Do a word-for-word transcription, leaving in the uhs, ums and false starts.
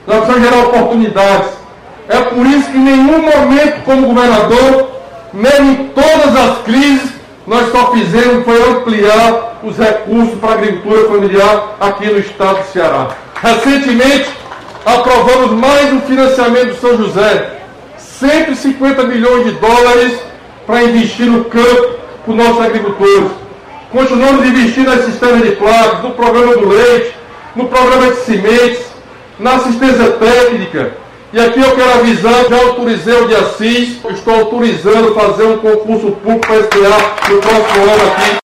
Nós precisamos gerar oportunidades. É por isso que em nenhum momento, como governador, nem em todas as crises, nós só fizemos foi ampliar os recursos para a agricultura familiar aqui no estado do Ceará. Recentemente, aprovamos mais um financiamento do São José, cento e cinquenta milhões de dólares para investir no campo para os nossos agricultores. Continuamos investindo nas cisternas de placas, no programa do leite, no programa de sementes, na assistência técnica. E aqui eu quero avisar, já autorizei o de Assis, estou autorizando fazer um concurso público para S D A no próximo ano aqui.